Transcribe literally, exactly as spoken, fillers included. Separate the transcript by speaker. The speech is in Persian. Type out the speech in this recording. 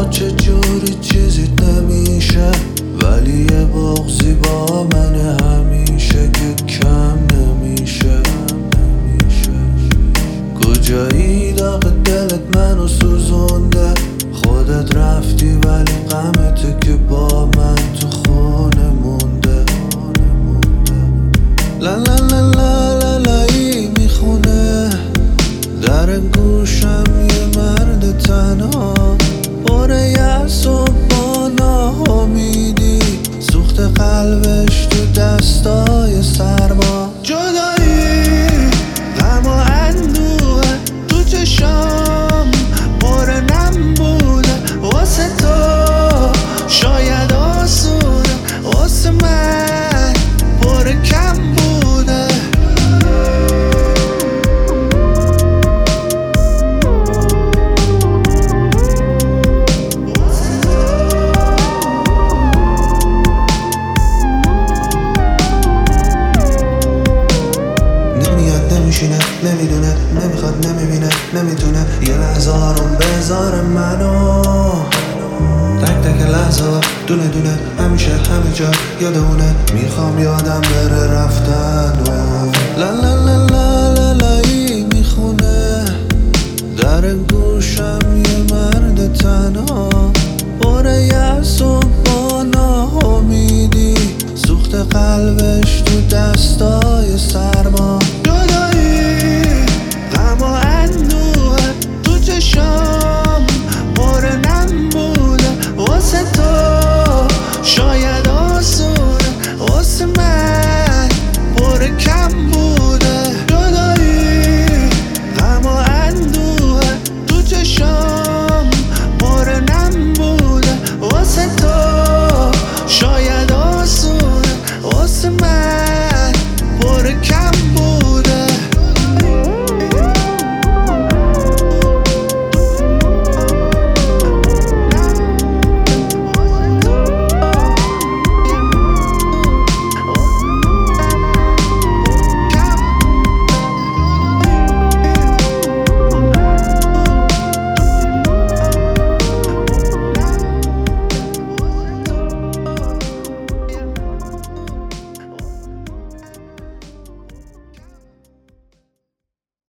Speaker 1: چه جوری چیزیت نمیشه، ولی یه بغضی با من همیشه که کم نمیشه. کجایی داغ دلت منو سوزونده، خودت رفتی ولی غمته که با من تو خونه مونده. لا لا لا لا لا لایی میخونه در گوشم یه مرد تنها، پر یأس و با ناامیدی، سوخت قلبش تو دستای سرما. جدایی غم و اندوه تو چشام پر نم بوده، واسه تو شاید آسونه، واسه من پر کم بوده. نمیدونه، نمیخواد، نمیبینه، نمیتونه یه لحظه آروم بذاره منو. تک تک لحظه دونه دونه همیشه همه جا یاد اونه، میخوام یادم بره رفتن. لا لا